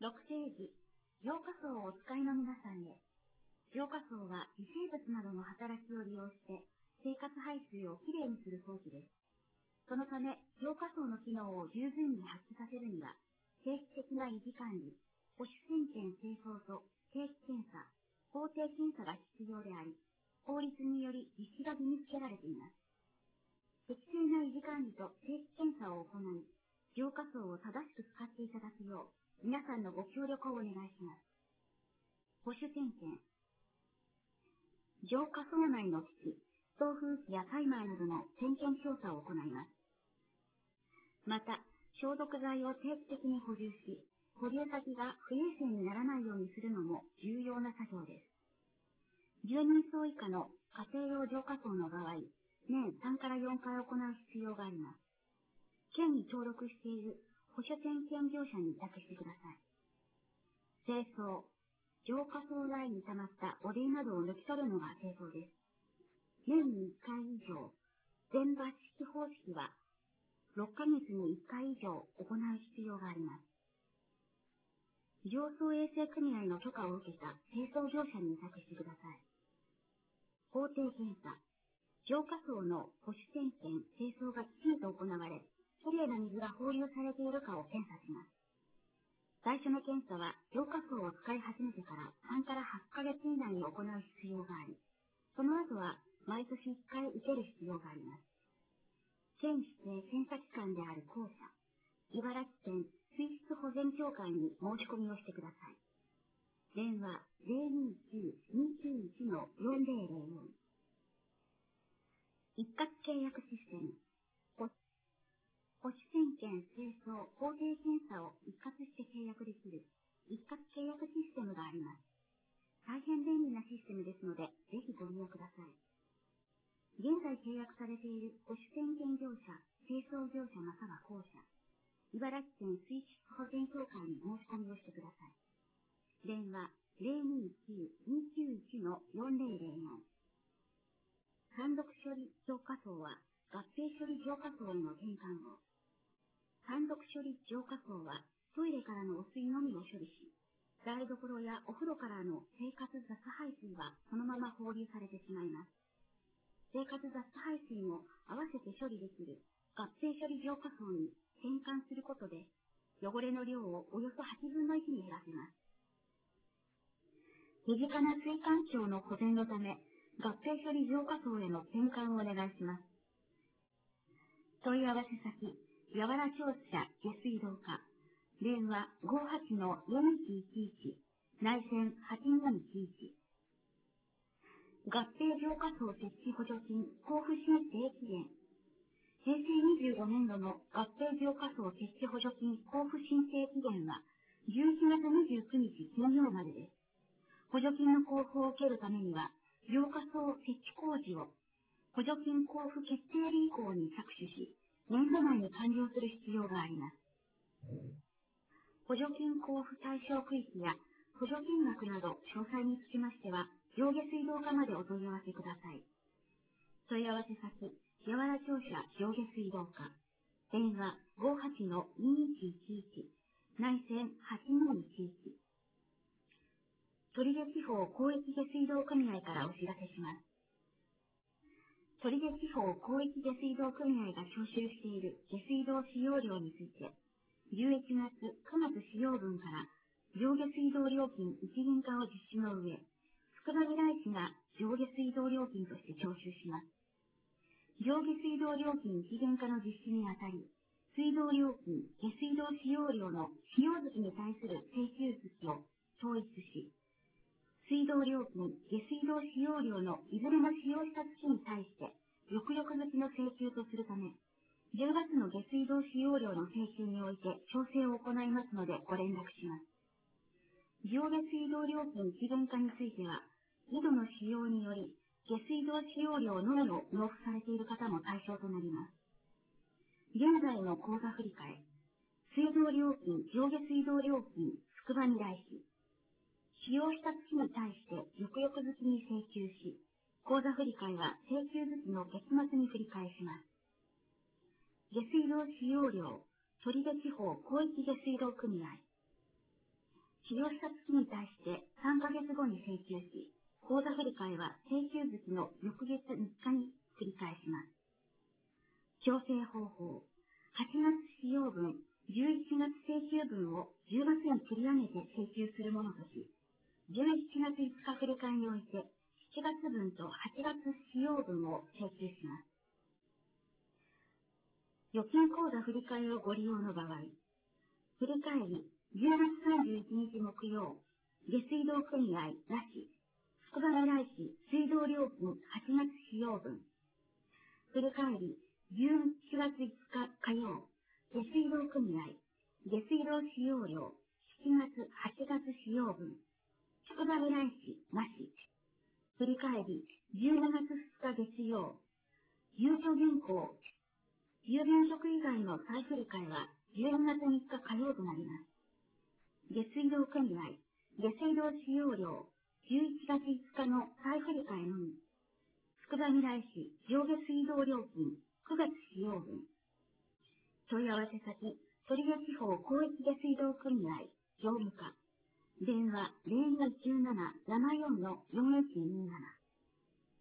6ページ、浄化槽をお使いの皆さんへ。浄化槽は微生物などの働きを利用して生活排水をきれいにする装置です。そのため、浄化槽の機能を十分に発揮させるには、定期的な維持管理、保守点検清掃と定期検査、法定検査が必要であり、法律により実施が義務付けられています。適正な維持管理と定期検査を行い、浄化槽を正しく使っていただくよう、皆さんのご協力をお願いします。保守点検。浄化槽内の基地、送風機やタイマーなどの点検調査を行います。また、消毒剤を定期的に補充し、保留先が不衛生にならないようにするのも重要な作業です。10人層以下の家庭用浄化槽の場合、年3から4回行う必要があります。県に登録している保守点検業者に委託してください。清掃。浄化槽内に溜まった汚泥などを抜き取るのが清掃です。年に1回以上、全抜式方式は6ヶ月に1回以上行う必要があります。浄槽衛生組合の許可を受けた清掃業者に委託してください。法定検査。浄化槽の保守点検、清掃がきちんと行われ、きれいな水が放流されているかを検査します。最初の検査は浄化槽を使い始めてから3から8ヶ月以内に行う必要があり、その後は毎年1回受ける必要があります。県指定検査機関である公社、茨城県水質保全協会に申し込みをしてください。電話 029-291-4004。一括契約システム。保守点検、清掃、法定検査を一括して契約できる一括契約システムがあります。大変便利なシステムですので、ぜひご利用ください。現在契約されている保守点検業者、清掃業者または公社、茨城県水質保全協会に申し込みをしてください。電話 029-291-4004。単独処理浄化槽は合併処理浄化槽への転換を。単独処理浄化槽はトイレからの汚水のみを処理し、台所やお風呂からの生活雑排水はそのまま放流されてしまいます。生活雑排水も合わせて処理できる合併処理浄化槽に転換することで、汚れの量をおよそ8分の1に減らせます。身近な水環境の保全のため、合併処理浄化槽への転換をお願いします。問い合わせ先、八原庁舎下水道課、電話 58-4111、内線8511。合併浄化槽設置補助金交付申請期限。平成25年度の合併浄化槽設置補助金交付申請期限は11月29日金曜までです。補助金の交付を受けるためには、浄化槽設置工事を補助金交付決定日以降に着手し、年度内に完了する必要があります。補助金交付対象区域や補助金額など詳細につきましては、上下水道課までお問い合わせください。問い合わせ先、八原庁舎上下水道課、電話 58-2111、内線8511。取手地方広域下水道組合からお知らせします。取手地方広域下水道組合が徴収している下水道使用料について、11月、9月使用分から上下水道料金一元化を実施の上、つくばみらい市が上下水道料金として徴収します。上下水道料金一元化の実施にあたり、水道料金、下水道使用料の使用月に対する請求月を統一し、水道料金、下水道使用料のいずれも使用した月に対して、翌々月の請求とするため、10月の下水道使用料の請求において調整を行いますのでご連絡します。上下水道料金一元化については、井戸の使用により、下水道使用料のみを納付されている方も対象となります。現在の口座振替、水道料金、上下水道料金、つくばみらい市。使用した月に対して翌々月に請求し、口座振替は請求月の月末に振り返します。下水道使用料、取手地方広域下水道組合。 使用した月に対して3ヶ月後に請求し、口座振替は請求月の翌月3日に繰り返します。調整方法。8月使用分、11月請求分を10月に繰り上げて請求するものとし、11月5日振り替えにおいて7月分と8月使用分を請求します。預金口座振替をご利用の場合、振り返り10月31日木曜、下水道組合なし、つくばみらい市水道料金8月使用分。振り返り11月5日火曜、下水道組合、下水道使用料7月8月使用分。つくばみらい市なし。振り返り17月2日月曜、ゆうちょ銀行、郵便局以外の再振り替えは12月3日火曜となります。下水道組合、下水道使用料11月5日の再振り替えのみ。つくばみらい市上下水道料金9月使用分。問い合わせ先、取手地方広域下水道組合、業務課。電話0217-74-4127。